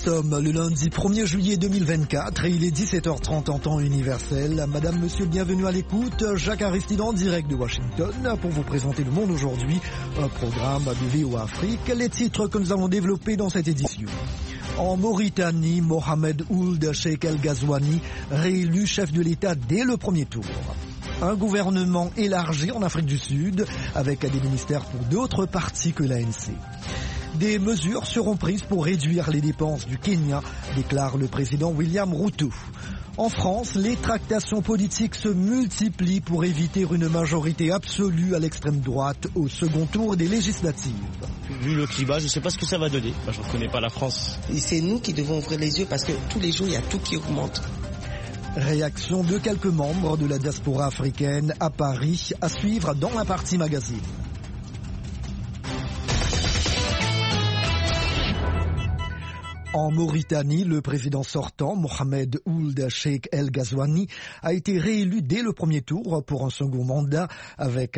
sommes le lundi 1er juillet 2024 et il est 17h30 en temps universel. Madame, monsieur, bienvenue à l'écoute. Jacques Aristide en direct de Washington pour vous présenter Le Monde aujourd'hui, un programme de VOA Afrique. Les titres que nous avons développés dans cette édition. En Mauritanie, Mohamed Ould Cheikh El Ghazouani, réélu chef de l'État dès le premier tour. Un gouvernement élargi en Afrique du Sud avec des ministères pour d'autres partis que l'ANC. Des mesures seront prises pour réduire les dépenses du Kenya, déclare le président William Ruto. En France, les tractations politiques se multiplient pour éviter une majorité absolue à l'extrême droite au second tour des législatives. Vu le climat, je ne sais pas ce que ça va donner. Moi, je ne connais pas la France. Et c'est nous qui devons ouvrir les yeux parce que tous les jours, il y a tout qui augmente. Réaction de quelques membres de la diaspora africaine à Paris, à suivre dans la partie magazine. En Mauritanie, le président sortant, Mohamed Ould Cheikh El Ghazouani, a été réélu dès le premier tour pour un second mandat avec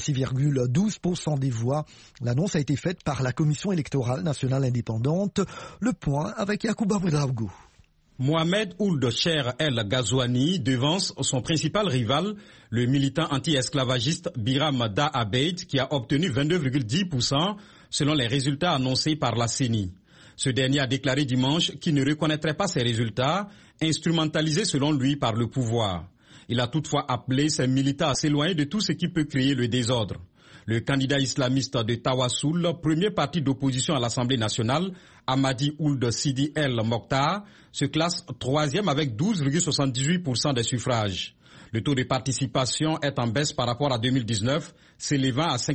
56,12% des voix. L'annonce a été faite par la Commission électorale nationale indépendante. Le point avec Yacouba Boudraogo. Mohamed Ould Cheikh El Ghazouani devance son principal rival, le militant anti-esclavagiste Biram Da Abeid, qui a obtenu 22,10% selon les résultats annoncés par la CENI. Ce dernier a déclaré dimanche qu'il ne reconnaîtrait pas ces résultats, instrumentalisés selon lui par le pouvoir. Il a toutefois appelé ses militants à s'éloigner de tout ce qui peut créer le désordre. Le candidat islamiste de Tawassoul, premier parti d'opposition à l'Assemblée nationale, Hamadi Ould Sidi El Mokhtar, se classe troisième avec 12,78% des suffrages. Le taux de participation est en baisse par rapport à 2019, s'élevant à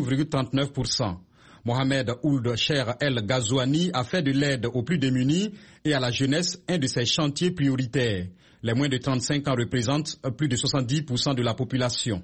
55,39%. Mohamed Ould Cheikh El Ghazouani a fait de l'aide aux plus démunis et à la jeunesse un de ses chantiers prioritaires. Les moins de 35 ans représentent plus de 70% de la population.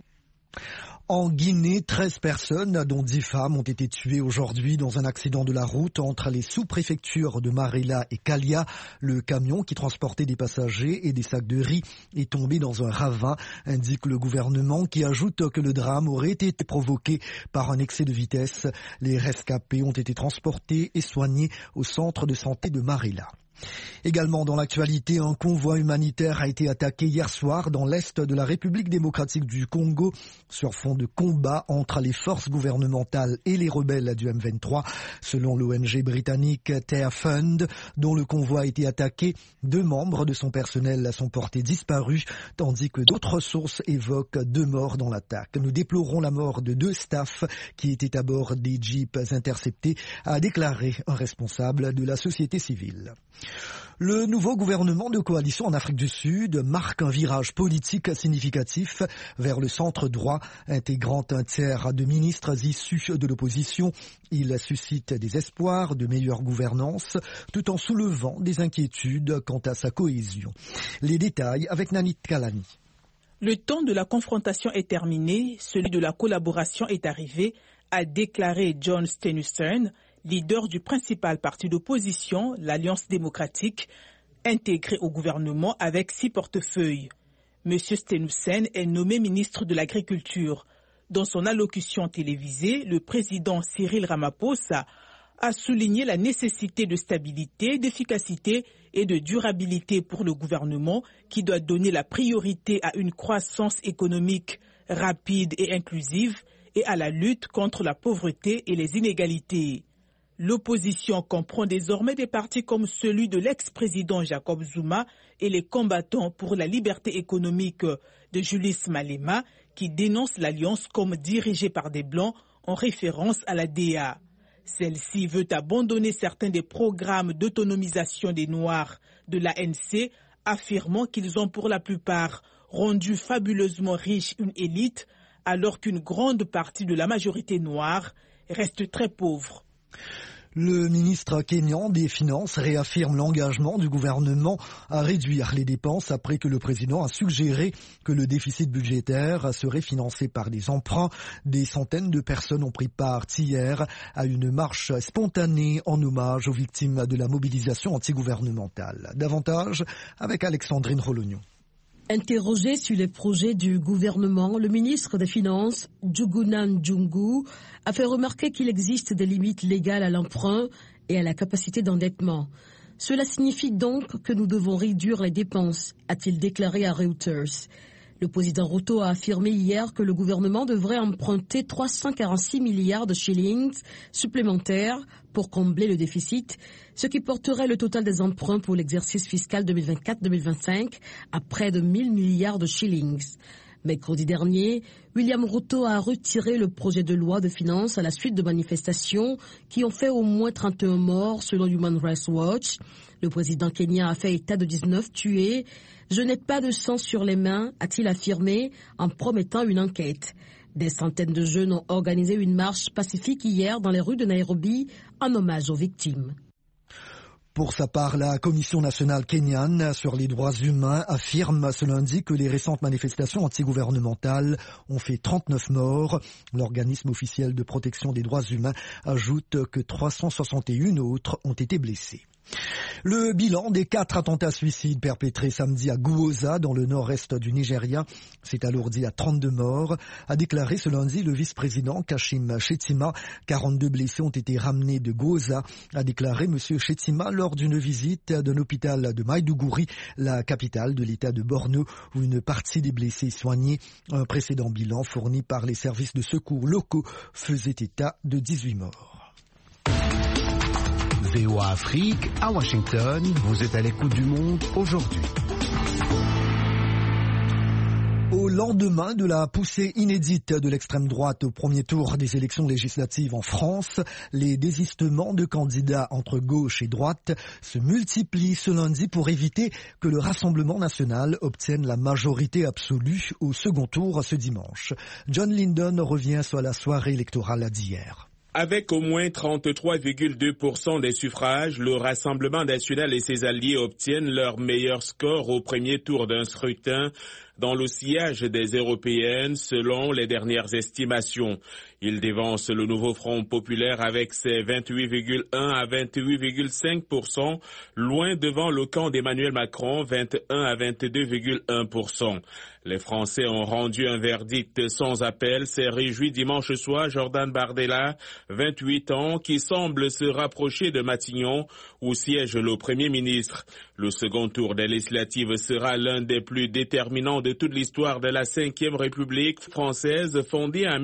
En Guinée, 13 personnes, dont 10 femmes, ont été tuées aujourd'hui dans un accident de la route entre les sous-préfectures de Marella et Kalia. Le camion qui transportait des passagers et des sacs de riz est tombé dans un ravin, indique le gouvernement, qui ajoute que le drame aurait été provoqué par un excès de vitesse. Les rescapés ont été transportés et soignés au centre de santé de Marella. Également dans l'actualité, un convoi humanitaire a été attaqué hier soir dans l'est de la République démocratique du Congo sur fond de combat entre les forces gouvernementales et les rebelles du M23. Selon l'ONG britannique Terre Fund, dont le convoi a été attaqué, 2 membres de son personnel sont portés disparus, tandis que d'autres sources évoquent 2 morts dans l'attaque. Nous déplorons la mort de 2 staffs qui étaient à bord des jeeps interceptés, a déclaré un responsable de la société civile. Le nouveau gouvernement de coalition en Afrique du Sud marque un virage politique significatif vers le centre droit, intégrant un tiers de ministres issus de l'opposition. Il suscite des espoirs de meilleure gouvernance, tout en soulevant des inquiétudes quant à sa cohésion. Les détails avec Nanit Kalani. Le temps de la confrontation est terminé, celui de la collaboration est arrivé, a déclaré John Steenhuisen, leader du principal parti d'opposition, l'Alliance démocratique, intégré au gouvernement avec 6 portefeuilles. M. Steenhuisen est nommé ministre de l'Agriculture. Dans son allocution télévisée, le président Cyril Ramaphosa a souligné la nécessité de stabilité, d'efficacité et de durabilité pour le gouvernement qui doit donner la priorité à une croissance économique rapide et inclusive et à la lutte contre la pauvreté et les inégalités. L'opposition comprend désormais des partis comme celui de l'ex-président Jacob Zuma et les combattants pour la liberté économique de Julius Malema qui dénoncent l'alliance comme dirigée par des Blancs en référence à la DA. Celle-ci veut abandonner certains des programmes d'autonomisation des Noirs de l'ANC, affirmant qu'ils ont pour la plupart rendu fabuleusement riche une élite alors qu'une grande partie de la majorité noire reste très pauvre. Le ministre kényan des Finances réaffirme l'engagement du gouvernement à réduire les dépenses après que le président a suggéré que le déficit budgétaire serait financé par des emprunts. Des centaines de personnes ont pris part hier à une marche spontanée en hommage aux victimes de la mobilisation antigouvernementale. Davantage avec Alexandrine Rolognon. Interrogé sur les projets du gouvernement, le ministre des Finances, Djugunan Djungu, a fait remarquer qu'il existe des limites légales à l'emprunt et à la capacité d'endettement. Cela signifie donc que nous devons réduire les dépenses, a-t-il déclaré à Reuters. Le président Ruto a affirmé hier que le gouvernement devrait emprunter 346 milliards de shillings supplémentaires pour combler le déficit, ce qui porterait le total des emprunts pour l'exercice fiscal 2024-2025 à près de 1000 milliards de shillings. Mercredi dernier, William Ruto a retiré le projet de loi de finances à la suite de manifestations qui ont fait au moins 31 morts selon Human Rights Watch. Le président kenyan a fait état de 19 tués. « Je n'ai pas de sang sur les mains », a-t-il affirmé en promettant une enquête. Des centaines de jeunes ont organisé une marche pacifique hier dans les rues de Nairobi en hommage aux victimes. Pour sa part, la Commission nationale kenyane sur les droits humains affirme ce lundi que les récentes manifestations antigouvernementales ont fait 39 morts. L'organisme officiel de protection des droits humains ajoute que 361 autres ont été blessés. Le bilan des 4 attentats suicides perpétrés samedi à Gwoza, dans le nord-est du Nigeria, s'est alourdi à 32 morts, a déclaré ce lundi le vice-président Kashim Shettima. 42 blessés ont été ramenés de Gwoza, a déclaré M. Shettima lors d'une visite d'un hôpital de Maiduguri, la capitale de l'État de Borno, où une partie des blessés soignés. Un précédent bilan fourni par les services de secours locaux faisait état de 18 morts. VOA Afrique, à Washington, vous êtes à l'écoute du monde aujourd'hui. Au lendemain de la poussée inédite de l'extrême droite au premier tour des élections législatives en France, les désistements de candidats entre gauche et droite se multiplient ce lundi pour éviter que le Rassemblement national obtienne la majorité absolue au second tour ce dimanche. John Lyndon revient sur la soirée électorale d'hier. Avec au moins 33,2% des suffrages, le Rassemblement national et ses alliés obtiennent leur meilleur score au premier tour d'un scrutin dans le sillage des européennes selon les dernières estimations. Il dévance le nouveau Front populaire avec ses 28,1 à 28,5%, loin devant le camp d'Emmanuel Macron, 21 à 22,1%. Les Français ont rendu un verdict sans appel, s'est réjoui dimanche soir Jordan Bardella, 28 ans, qui semble se rapprocher de Matignon, où siège le Premier ministre. Le second tour des législatives sera l'un des plus déterminants de toute l'histoire de la Ve République française, fondée en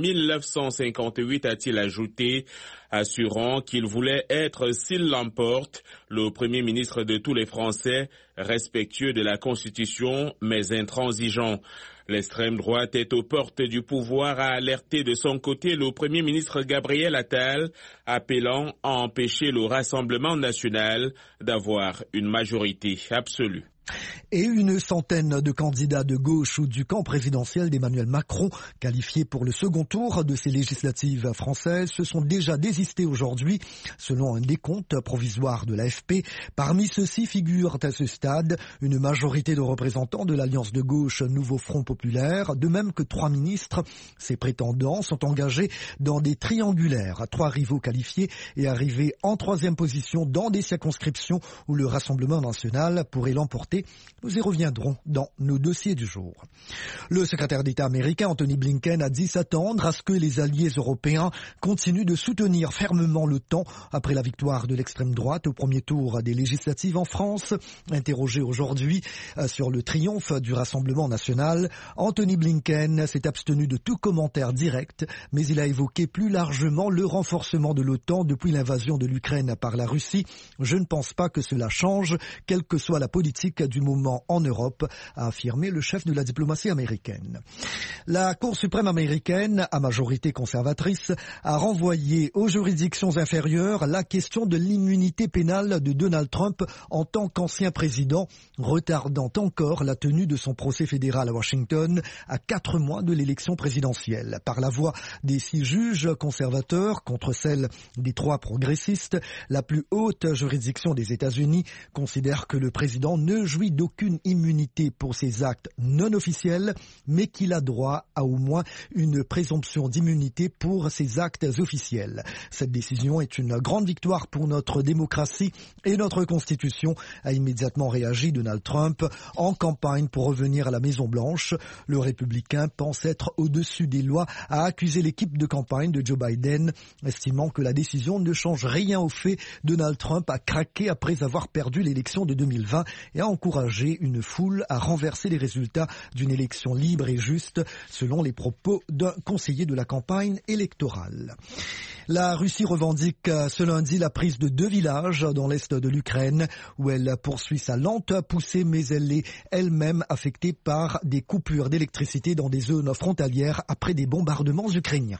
1958, a-t-il ajouté, assurant qu'il voulait être, s'il l'emporte, le Premier ministre de tous les Français, respectueux de la Constitution, mais intransigeant. L'extrême droite est aux portes du pouvoir, a alerté de son côté le Premier ministre Gabriel Attal, appelant à empêcher le Rassemblement national d'avoir une majorité absolue. Et une centaine de candidats de gauche ou du camp présidentiel d'Emmanuel Macron, qualifiés pour le second tour de ces législatives françaises, se sont déjà désistés aujourd'hui, selon un décompte provisoire de l'AFP. Parmi ceux-ci figurent à ce stade une majorité de représentants de l'Alliance de gauche Nouveau Front Populaire, de même que 3 ministres. Ces prétendants sont engagés dans des triangulaires à 3 rivaux qualifiés et arrivés en 3e position dans des circonscriptions où le Rassemblement national pourrait l'emporter. Nous y reviendrons dans nos dossiers du jour. Le secrétaire d'État américain Anthony Blinken a dit s'attendre à ce que les alliés européens continuent de soutenir fermement l'OTAN après la victoire de l'extrême droite au premier tour des législatives en France. Interrogé aujourd'hui sur le triomphe du Rassemblement national, Anthony Blinken s'est abstenu de tout commentaire direct, mais il a évoqué plus largement le renforcement de l'OTAN depuis l'invasion de l'Ukraine par la Russie. Je ne pense pas que cela change, quelle que soit la politique du moment en Europe, a affirmé le chef de la diplomatie américaine. La Cour suprême américaine, à majorité conservatrice, a renvoyé aux juridictions inférieures la question de l'immunité pénale de Donald Trump en tant qu'ancien président, retardant encore la tenue de son procès fédéral à Washington à 4 mois de l'élection présidentielle. Par la voix des 6 juges conservateurs contre celle des 3 progressistes, la plus haute juridiction des États-Unis considère que le président ne jouit d'aucune immunité pour ses actes non officiels, mais qu'il a droit à au moins une présomption d'immunité pour ses actes officiels. Cette décision est une grande victoire pour notre démocratie et notre Constitution, a immédiatement réagi Donald Trump en campagne pour revenir à la Maison-Blanche. Le républicain pense être au-dessus des lois, a accusé l'équipe de campagne de Joe Biden, estimant que la décision ne change rien au fait. Donald Trump a craqué après avoir perdu l'élection de 2020 et a encouragé une foule à renverser les résultats d'une élection libre et juste, selon les propos d'un conseiller de la campagne électorale. La Russie revendique ce lundi la prise de 2 villages dans l'est de l'Ukraine, où elle poursuit sa lente poussée, mais elle est elle-même affectée par des coupures d'électricité dans des zones frontalières après des bombardements ukrainiens.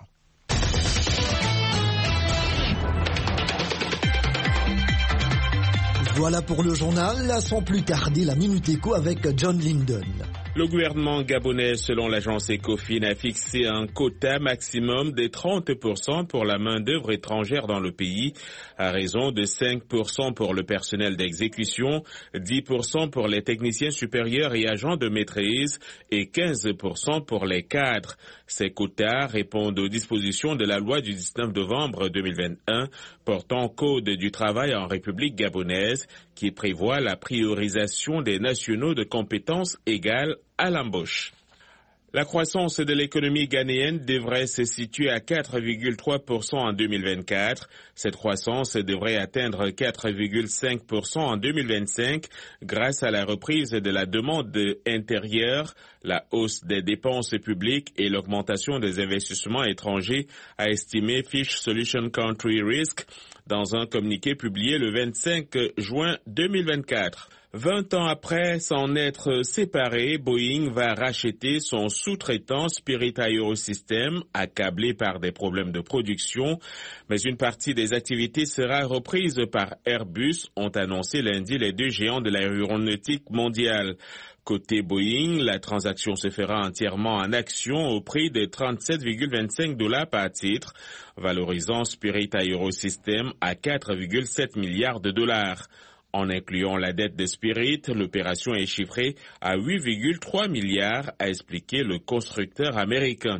Voilà pour le journal, sans plus tarder la Minute Éco avec John Linden. Le gouvernement gabonais, selon l'agence Ecofin, a fixé un quota maximum de 30% pour la main-d'œuvre étrangère dans le pays, à raison de 5% pour le personnel d'exécution, 10% pour les techniciens supérieurs et agents de maîtrise et 15% pour les cadres. Ces quotas répondent aux dispositions de la loi du 19 novembre 2021 portant Code du travail en République gabonaise, qui prévoit la priorisation des nationaux de compétences égales à l'embauche. La croissance de l'économie ghanéenne devrait se situer à 4,3% en 2024. Cette croissance devrait atteindre 4,5% en 2025 grâce à la reprise de la demande intérieure, la hausse des dépenses publiques et l'augmentation des investissements étrangers, a estimé Fitch Solution Country Risk dans un communiqué publié le 25 juin 2024. 20 ans après s'en être séparé, Boeing va racheter son sous-traitant Spirit AeroSystems, accablé par des problèmes de production. Mais une partie des activités sera reprise par Airbus, ont annoncé lundi les 2 géants de l'aéronautique mondiale. Côté Boeing, la transaction se fera entièrement en actions au prix de 37,25 $ par titre, valorisant Spirit AeroSystems à 4,7 milliards de dollars. En incluant la dette de Spirit, l'opération est chiffrée à 8,3 milliards, a expliqué le constructeur américain.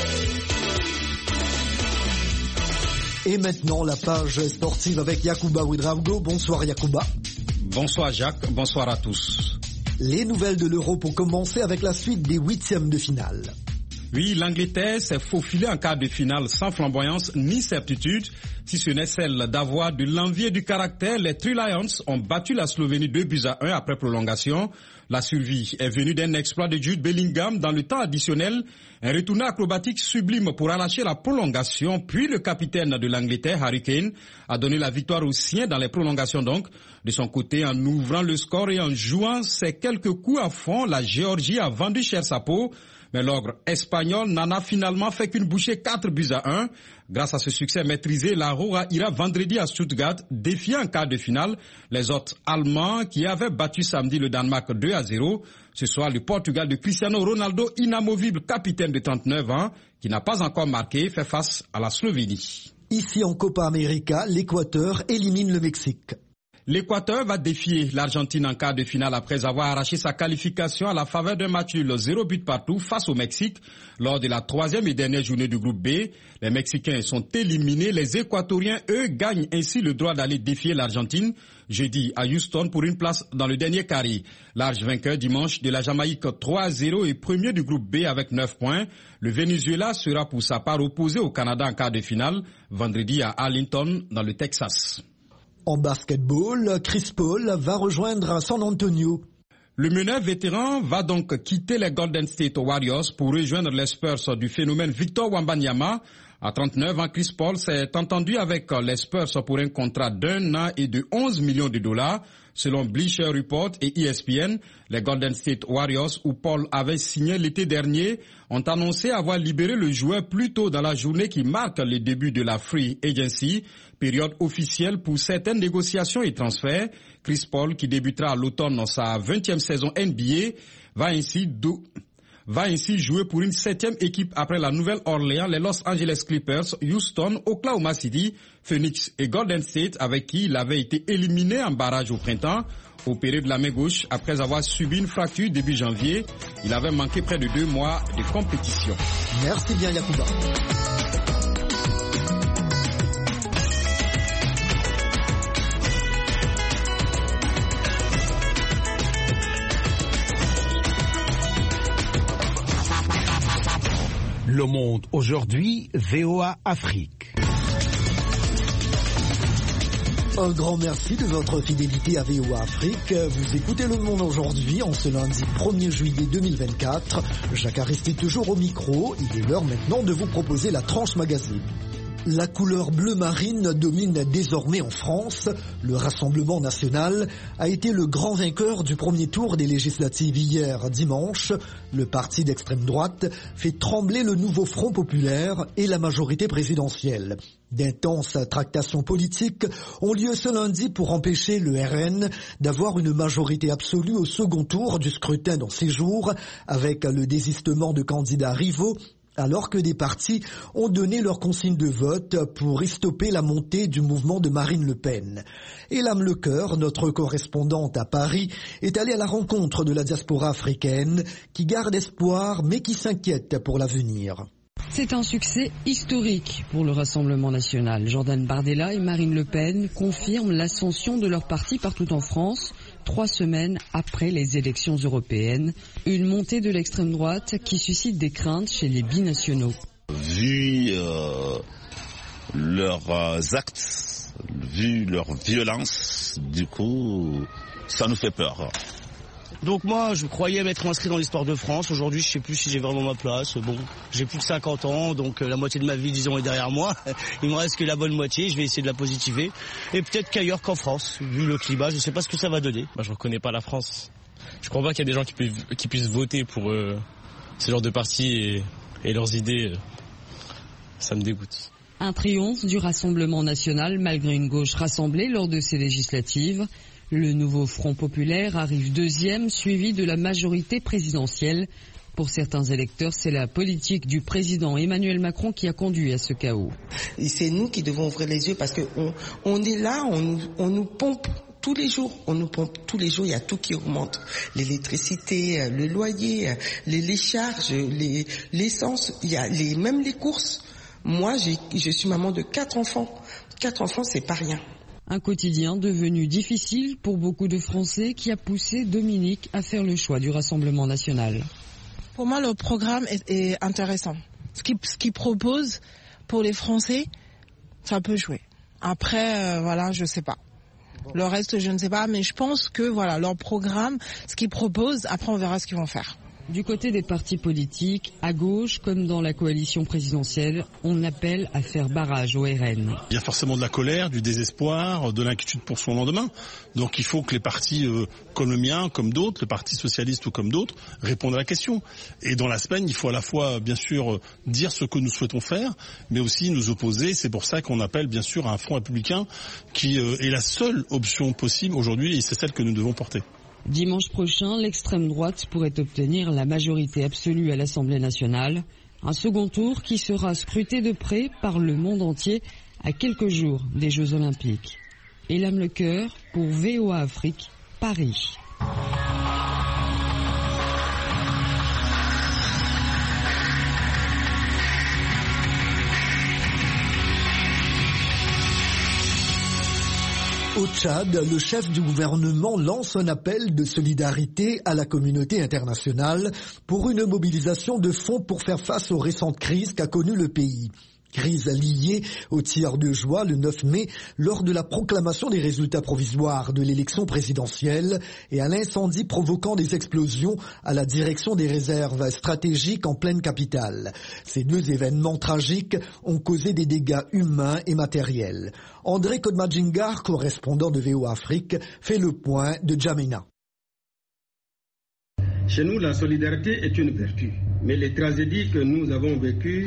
Et maintenant, la page sportive avec Yacouba Ouedraogo. Bonsoir Yacouba. Bonsoir Jacques, bonsoir à tous. Les nouvelles de l'Euro pour commencer avec la suite des 8e de finale. Oui, l'Angleterre s'est faufilée en quart de finale sans flamboyance ni certitude, si ce n'est celle d'avoir de l'envie et du caractère. Les Three Lions ont battu la Slovénie 2-1 après prolongation. La survie est venue d'un exploit de Jude Bellingham dans le temps additionnel, un retourné acrobatique sublime pour arracher la prolongation, puis le capitaine de l'Angleterre, Harry Kane, a donné la victoire aux siens dans les prolongations donc. De son côté, en ouvrant le score et en jouant ses quelques coups à fond, la Géorgie a vendu cher sa peau. Mais l'ogre espagnol n'en a finalement fait qu'une bouchée 4-1. Grâce à ce succès maîtrisé, la Roja ira vendredi à Stuttgart, défier en quart de finale les hôtes allemands qui avaient battu samedi le Danemark 2-0. Ce soir, le Portugal de Cristiano Ronaldo, inamovible capitaine de 39 ans, qui n'a pas encore marqué, fait face à la Slovénie. Ici en Copa América, l'Équateur élimine le Mexique. L'Équateur va défier l'Argentine en quart de finale après avoir arraché sa qualification à la faveur d'un match nul 0 but partout face au Mexique. Lors de la 3e et dernière journée du groupe B, les Mexicains sont éliminés. Les Équatoriens, eux, gagnent ainsi le droit d'aller défier l'Argentine jeudi à Houston pour une place dans le dernier carré. Large vainqueur dimanche de la Jamaïque 3-0 et premier du groupe B avec 9 points. Le Venezuela sera pour sa part opposé au Canada en quart de finale vendredi à Arlington dans le Texas. En basketball, Chris Paul va rejoindre San Antonio. Le meneur vétéran va donc quitter les Golden State Warriors pour rejoindre les Spurs du phénomène Victor Wembanyama. À 39 ans, Chris Paul s'est entendu avec les Spurs pour un contrat d'1 an et de 11 millions de dollars. Selon Bleacher Report et ESPN, les Golden State Warriors, où Paul avait signé l'été dernier, ont annoncé avoir libéré le joueur plus tôt dans la journée qui marque le début de la Free Agency, période officielle pour certaines négociations et transferts. Chris Paul, qui débutera à l'automne dans sa 20e saison NBA, va ainsi va ainsi jouer pour une 7e équipe après la Nouvelle-Orléans, les Los Angeles Clippers, Houston, Oklahoma City, Phoenix et Golden State, avec qui il avait été éliminé en barrage au printemps. Opéré de la main gauche après avoir subi une fracture début janvier, il avait manqué près de 2 mois de compétition. Merci bien Yacouba. Le Monde aujourd'hui, VOA Afrique. Un grand merci de votre fidélité à VOA Afrique. Vous écoutez Le Monde aujourd'hui en ce lundi 1er juillet 2024. Jacques Aristide toujours au micro. Il est l'heure maintenant de vous proposer la tranche magazine. La couleur bleu marine domine désormais en France. Le Rassemblement national a été le grand vainqueur du premier tour des législatives hier dimanche. Le parti d'extrême droite fait trembler le nouveau Front populaire et la majorité présidentielle. D'intenses tractations politiques ont lieu ce lundi pour empêcher le RN d'avoir une majorité absolue au second tour du scrutin dans ces jours, avec le désistement de candidats rivaux, alors que des partis ont donné leur consigne de vote pour y stopper la montée du mouvement de Marine Le Pen. Elam Lecoeur, notre correspondante à Paris, est allée à la rencontre de la diaspora africaine qui garde espoir mais qui s'inquiète pour l'avenir. C'est un succès historique pour le Rassemblement national. Jordan Bardella et Marine Le Pen confirment l'ascension de leur parti partout en France, 3 semaines après les élections européennes. Une montée de l'extrême droite qui suscite des craintes chez les binationaux. Vu leurs actes, vu leur violence, du coup, ça nous fait peur. Donc moi, je croyais m'être inscrit dans l'histoire de France. Aujourd'hui, je sais plus si j'ai vraiment ma place. Bon, j'ai plus de 50 ans, donc la moitié de ma vie, disons, est derrière moi. Il me reste que la bonne moitié, je vais essayer de la positiver. Et peut-être qu'ailleurs qu'en France, vu le climat, je sais pas ce que ça va donner. Je reconnais pas la France. Je crois pas qu'il y a des gens qui puissent voter pour ce genre de parti et leurs idées. Ça me dégoûte. Un triomphe du Rassemblement national malgré une gauche rassemblée lors de ces législatives. Le nouveau Front populaire arrive 2e, suivi de la majorité présidentielle. Pour certains électeurs, c'est la politique du président Emmanuel Macron qui a conduit à ce chaos. Et c'est nous qui devons ouvrir les yeux parce qu'on est là, on nous pompe tous les jours. On nous pompe tous les jours, il y a tout qui augmente. L'électricité, le loyer, les charges, l'essence, il y a même les courses. Moi, je suis maman de 4 enfants. 4 enfants, c'est pas rien. Un quotidien devenu difficile pour beaucoup de Français qui a poussé Dominique à faire le choix du Rassemblement national. Pour moi, le programme est intéressant. Ce qu'il propose pour les Français, ça peut jouer. Après, je sais pas. Le reste, je ne sais pas, mais je pense que leur programme, ce qu'ils proposent, après on verra ce qu'ils vont faire. Du côté des partis politiques, à gauche comme dans la coalition présidentielle, on appelle à faire barrage au RN. Il y a forcément de la colère, du désespoir, de l'inquiétude pour son lendemain. Donc il faut que les partis comme le mien, comme d'autres, le Parti socialiste ou comme d'autres, répondent à la question. Et dans la semaine, il faut à la fois, bien sûr, dire ce que nous souhaitons faire, mais aussi nous opposer. C'est pour ça qu'on appelle, bien sûr, à un front républicain qui est la seule option possible aujourd'hui et c'est celle que nous devons porter. Dimanche prochain, l'extrême droite pourrait obtenir la majorité absolue à l'Assemblée nationale. Un second tour qui sera scruté de près par le monde entier à quelques jours des Jeux Olympiques. Elam Lecoeur pour VOA Afrique, Paris. Au Tchad, le chef du gouvernement lance un appel de solidarité à la communauté internationale pour une mobilisation de fonds pour faire face aux récentes crises qu'a connues le pays. Crise liée au tir de joie le 9 mai lors de la proclamation des résultats provisoires de l'élection présidentielle et à l'incendie provoquant des explosions à la direction des réserves stratégiques en pleine capitale. Ces 2 événements tragiques ont causé des dégâts humains et matériels. André Kodmadjingar, correspondant de VOA Afrique, fait le point de Djamena. Chez nous, la solidarité est une vertu, mais les tragédies que nous avons vécues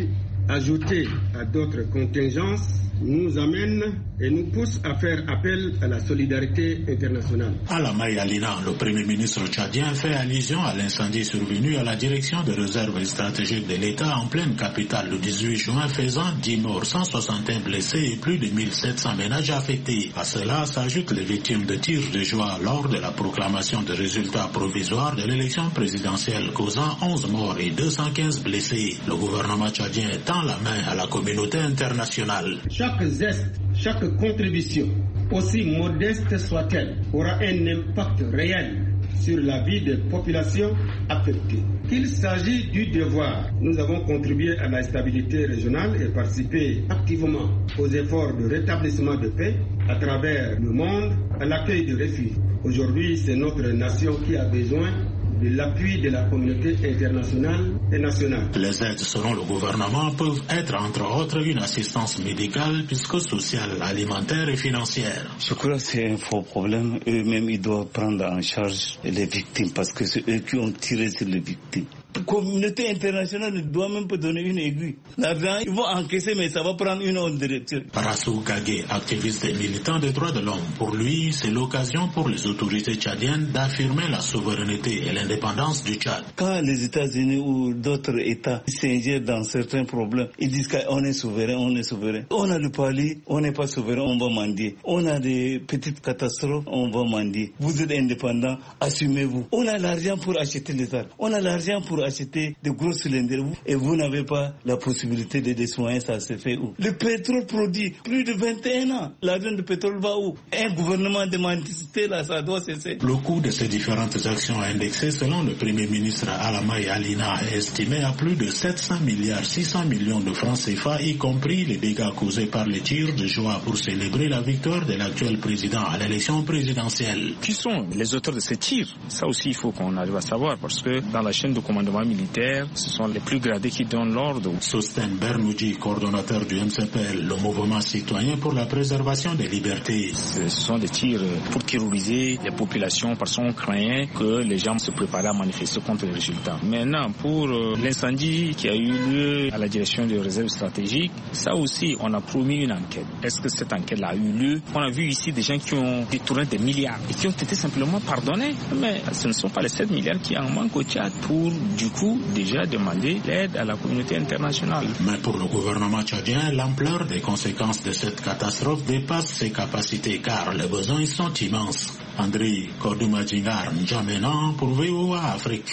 ajoutés à d'autres contingences, nous amène et nous pousse à faire appel à la solidarité internationale. Alama Alina, le Premier ministre tchadien, fait allusion à l'incendie survenu à la direction des réserves stratégiques de l'État en pleine capitale le 18 juin, faisant 10 morts, 161 blessés et plus de 1700 ménages affectés. À cela s'ajoutent les victimes de tirs de joie lors de la proclamation des résultats provisoires de l'élection présidentielle, causant 11 morts et 215 blessés. Le gouvernement tchadien tend la main à la communauté internationale. Chaque geste, chaque contribution, aussi modeste soit-elle, aura un impact réel sur la vie des populations affectées. Qu'il s'agit du devoir, nous avons contribué à la stabilité régionale et participé activement aux efforts de rétablissement de paix à travers le monde, à l'accueil de réfugiés. Aujourd'hui, c'est notre nation qui a besoin de l'appui de la communauté internationale et nationale. Les aides, selon le gouvernement, peuvent être entre autres une assistance médicale, psychosociale, alimentaire et financière. Je crois que c'est un faux problème. Eux-mêmes, ils doivent prendre en charge les victimes parce que c'est eux qui ont tiré sur les victimes. La communauté internationale ne doit même pas donner une aiguille. L'argent, ils vont encaisser, mais ça va prendre une autre direction. Rassou Kagé, activiste et militant des droits de l'homme, pour lui, c'est l'occasion pour les autorités tchadiennes d'affirmer la souveraineté et l'indépendance du Tchad. Quand les États-Unis ou d'autres États s'ingèrent dans certains problèmes, ils disent qu'on est souverain, on est souverain. On a le pali, on n'est pas souverain, on va mendier. On a des petites catastrophes, on va mendier. Vous êtes indépendants, assumez-vous. On a l'argent pour acheter les armes. On a l'argent pour acheter de gros cylindres et vous n'avez pas la possibilité de des soins, ça se fait où? Le pétrole produit plus de 21 ans. L'argent de pétrole va où? Un gouvernement de mendicité, là, ça doit cesser. Le coût de ces différentes actions indexées, selon le Premier ministre Alama Alina, est estimé à plus de 700 milliards 600 millions de francs CFA, y compris les dégâts causés par les tirs de joie pour célébrer la victoire de l'actuel président à l'élection présidentielle. Qui sont les auteurs de ces tirs? Ça aussi, il faut qu'on arrive à savoir, parce que dans la chaîne de commandement militaire, ce sont les plus gradés qui donnent l'ordre. Sosten Bernoudji, coordonnateur du MCPL, le mouvement citoyen pour la préservation des libertés. Ce sont des tirs pour terroriser les populations parce qu'on craignait que les gens se préparaient à manifester contre les résultats. Maintenant, pour l'incendie qui a eu lieu à la direction des réserves stratégiques, ça aussi, on a promis une enquête. Est-ce que cette enquête-là a eu lieu? On a vu ici des gens qui ont détourné des milliards et qui ont été simplement pardonnés. Mais ce ne sont pas les 7 milliards qui en manquent au Tchad pour du coup déjà demander l'aide à la communauté internationale. Mais pour le gouvernement tchadien, l'ampleur des conséquences de cette catastrophe dépasse ses capacités car les besoins sont immenses. André Kodoumadjingar N'Djamena pour VOA Afrique.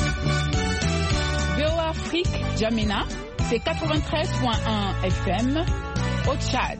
VOA Afrique, N'Djamena, c'est 93.1 FM au Tchad.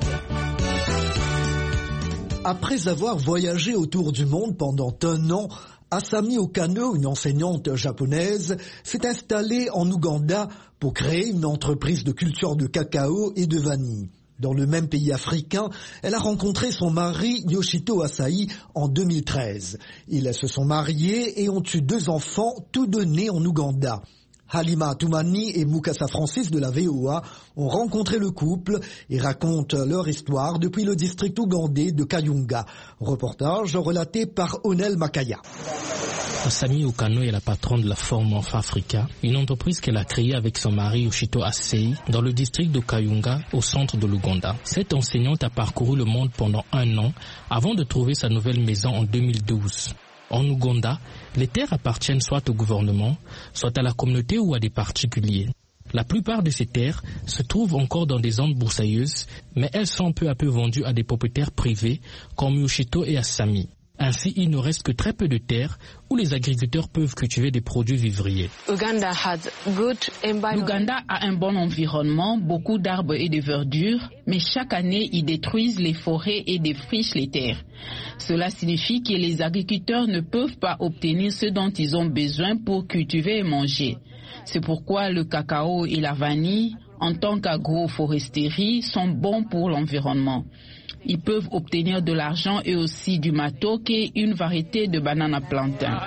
Après avoir voyagé autour du monde pendant un an, Asami Okano, une enseignante japonaise, s'est installée en Ouganda pour créer une entreprise de culture de cacao et de vanille. Dans le même pays africain, elle a rencontré son mari Yoshito Asai en 2013. Ils se sont mariés et ont eu 2 enfants, tous 2 nés en Ouganda. Halima Toumani et Mukasa Francis de la VOA ont rencontré le couple et racontent leur histoire depuis le district ougandais de Kayunga. Reportage relaté par Onel Makaya. Asami Okano est la patronne de la Forme Enfant Africa, une entreprise qu'elle a créée avec son mari Yoshito Asai dans le district de Kayunga, au centre de l'Ouganda. Cette enseignante a parcouru le monde pendant 1 an avant de trouver sa nouvelle maison en 2012. En Ouganda, les terres appartiennent soit au gouvernement, soit à la communauté ou à des particuliers. La plupart de ces terres se trouvent encore dans des zones broussailleuses, mais elles sont peu à peu vendues à des propriétaires privés comme Yoshito et Asami. Ainsi, il ne reste que très peu de terres où les agriculteurs peuvent cultiver des produits vivriers. L'Ouganda a un bon environnement, beaucoup d'arbres et de verdure, mais chaque année, ils détruisent les forêts et défrichent les terres. Cela signifie que les agriculteurs ne peuvent pas obtenir ce dont ils ont besoin pour cultiver et manger. C'est pourquoi le cacao et la vanille, en tant qu'agroforesterie, sont bons pour l'environnement. Ils peuvent obtenir de l'argent et aussi du matoke, une variété de bananes à plantain.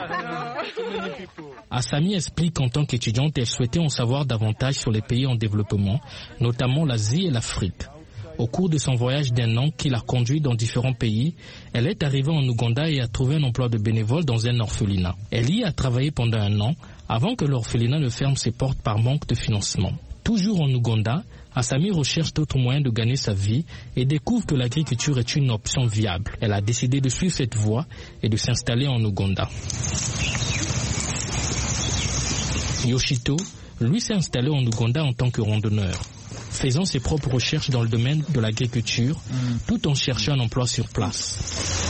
Asami explique qu'en tant qu'étudiante, elle souhaitait en savoir davantage sur les pays en développement, notamment l'Asie et l'Afrique. Au cours de son voyage d'1 an qui l'a conduit dans différents pays, elle est arrivée en Ouganda et a trouvé un emploi de bénévole dans un orphelinat. Elle y a travaillé pendant 1 an avant que l'orphelinat ne ferme ses portes par manque de financement. Toujours en Ouganda, Assami recherche d'autres moyens de gagner sa vie et découvre que l'agriculture est une option viable. Elle a décidé de suivre cette voie et de s'installer en Ouganda. Yoshito, lui, s'est installé en Ouganda en tant que randonneur, faisant ses propres recherches dans le domaine de l'agriculture, tout en cherchant un emploi sur place.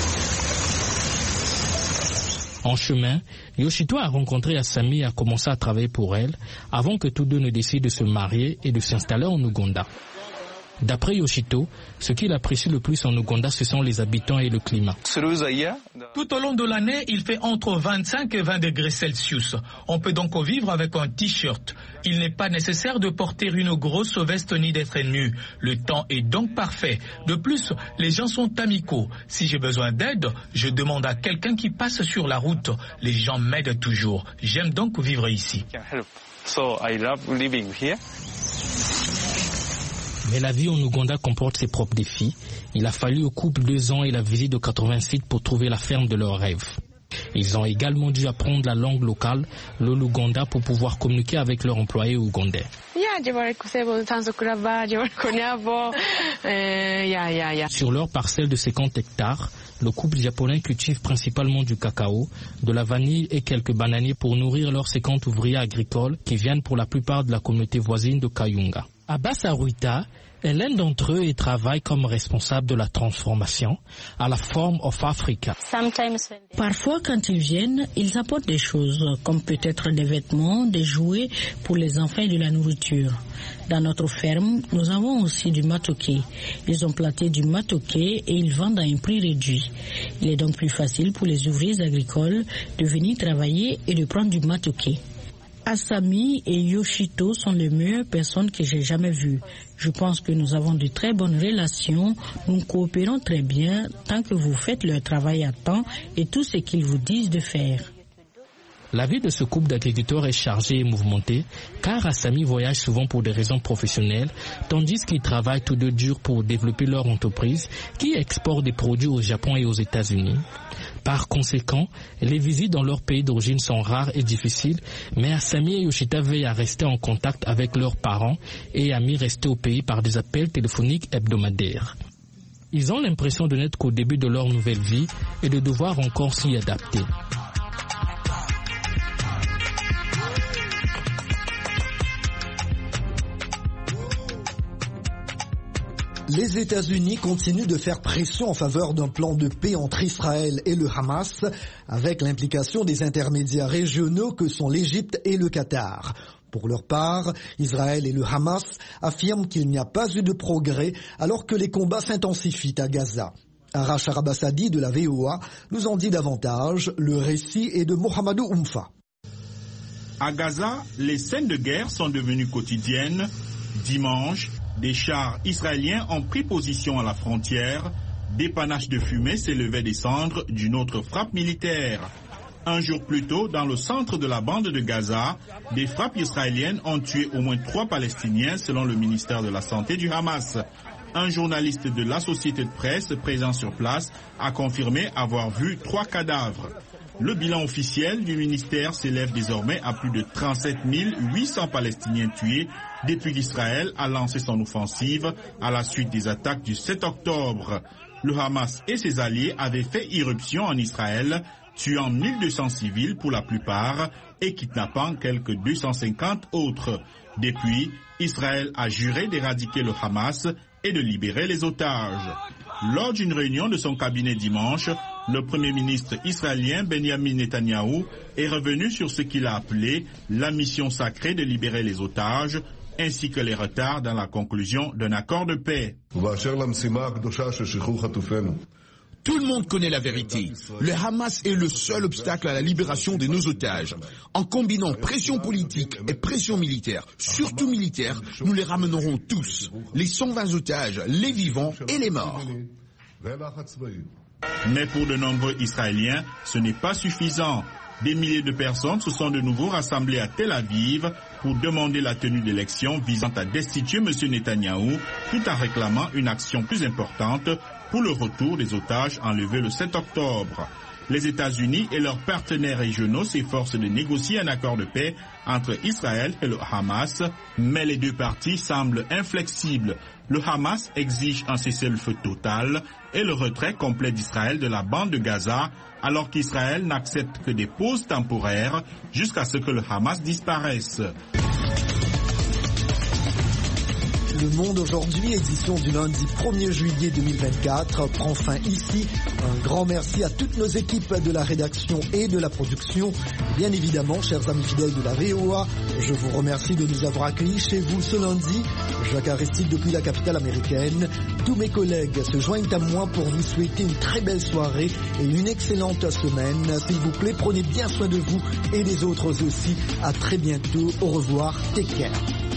En chemin, Yoshito a rencontré Assami et a commencé à travailler pour elle avant que tous deux ne décident de se marier et de s'installer en Ouganda. D'après Yoshito, ce qu'il apprécie le plus en Ouganda, ce sont les habitants et le climat. Tout au long de l'année, il fait entre 25 et 20 degrés Celsius. On peut donc vivre avec un t-shirt. Il n'est pas nécessaire de porter une grosse veste ni d'être nu. Le temps est donc parfait. De plus, les gens sont amicaux. Si j'ai besoin d'aide, je demande à quelqu'un qui passe sur la route. Les gens m'aident toujours. J'aime donc vivre ici. Mais la vie en Ouganda comporte ses propres défis. Il a fallu au couple 2 ans et la visite de 80 sites pour trouver la ferme de leurs rêves. Ils ont également dû apprendre la langue locale, le Luganda, pour pouvoir communiquer avec leurs employés ougandais. Sur leur parcelle de 50 hectares, le couple japonais cultive principalement du cacao, de la vanille et quelques bananiers pour nourrir leurs 50 ouvriers agricoles qui viennent pour la plupart de la communauté voisine de Kayunga. Abbas Aruita est l'un d'entre eux et travaille comme responsable de la transformation à la Farm of Africa. Parfois, quand ils viennent, ils apportent des choses, comme peut-être des vêtements, des jouets pour les enfants et de la nourriture. Dans notre ferme, nous avons aussi du matoké. Ils ont planté du matoké et ils vendent à un prix réduit. Il est donc plus facile pour les ouvriers agricoles de venir travailler et de prendre du matoké. Assami et Yoshito sont les meilleures personnes que j'ai jamais vues. Je pense que nous avons de très bonnes relations, nous coopérons très bien tant que vous faites leur travail à temps et tout ce qu'ils vous disent de faire. La vie de ce couple d'agriculteurs est chargée et mouvementée, car Assami voyage souvent pour des raisons professionnelles, tandis qu'ils travaillent tous deux dur pour développer leur entreprise, qui exporte des produits au Japon et aux États-Unis. Par conséquent, les visites dans leur pays d'origine sont rares et difficiles, mais Assami et Yoshita veillent à rester en contact avec leurs parents et amis restés au pays par des appels téléphoniques hebdomadaires. Ils ont l'impression de n'être qu'au début de leur nouvelle vie et de devoir encore s'y adapter. Les États-Unis continuent de faire pression en faveur d'un plan de paix entre Israël et le Hamas, avec l'implication des intermédiaires régionaux que sont l'Égypte et le Qatar. Pour leur part, Israël et le Hamas affirment qu'il n'y a pas eu de progrès alors que les combats s'intensifient à Gaza. Arash Arabassadi de la VOA nous en dit davantage. Le récit est de Mohamedou Oumfa. À Gaza, les scènes de guerre sont devenues quotidiennes. Dimanche, des chars israéliens ont pris position à la frontière. Des panaches de fumée s'élevaient des cendres d'une autre frappe militaire. Un jour plus tôt, dans le centre de la bande de Gaza, des frappes israéliennes ont tué au moins 3 Palestiniens selon le ministère de la Santé du Hamas. Un journaliste de la société de presse présent sur place a confirmé avoir vu 3 cadavres. Le bilan officiel du ministère s'élève désormais à plus de 37 800 Palestiniens tués depuis qu'Israël a lancé son offensive à la suite des attaques du 7 octobre. Le Hamas et ses alliés avaient fait irruption en Israël, tuant 1200 civils pour la plupart et kidnappant quelques 250 autres. Depuis, Israël a juré d'éradiquer le Hamas et de libérer les otages. Lors d'une réunion de son cabinet dimanche, le Premier ministre israélien Benjamin Netanyahou est revenu sur ce qu'il a appelé la mission sacrée de libérer les otages, ainsi que les retards dans la conclusion d'un accord de paix. Tout le monde connaît la vérité. Le Hamas est le seul obstacle à la libération de nos otages. En combinant pression politique et pression militaire, surtout militaire, nous les ramènerons tous. Les 120 otages, les vivants et les morts. Mais pour de nombreux Israéliens, ce n'est pas suffisant. Des milliers de personnes se sont de nouveau rassemblées à Tel Aviv pour demander la tenue d'élections visant à destituer M. Netanyahou, tout en réclamant une action plus importante pour le retour des otages enlevés le 7 octobre. Les États-Unis et leurs partenaires régionaux s'efforcent de négocier un accord de paix entre Israël et le Hamas, mais les deux parties semblent inflexibles. Le Hamas exige un cessez-le-feu total et le retrait complet d'Israël de la bande de Gaza, alors qu'Israël n'accepte que des pauses temporaires jusqu'à ce que le Hamas disparaisse. Le Monde aujourd'hui, édition du lundi 1er juillet 2024, prend fin ici. Un grand merci à toutes nos équipes de la rédaction et de la production. Bien évidemment, chers amis fidèles de la VOA, je vous remercie de nous avoir accueillis chez vous ce lundi. Jacques Aristide depuis la capitale américaine. Tous mes collègues se joignent à moi pour vous souhaiter une très belle soirée et une excellente semaine. S'il vous plaît, prenez bien soin de vous et des autres aussi. À très bientôt. Au revoir. Take care.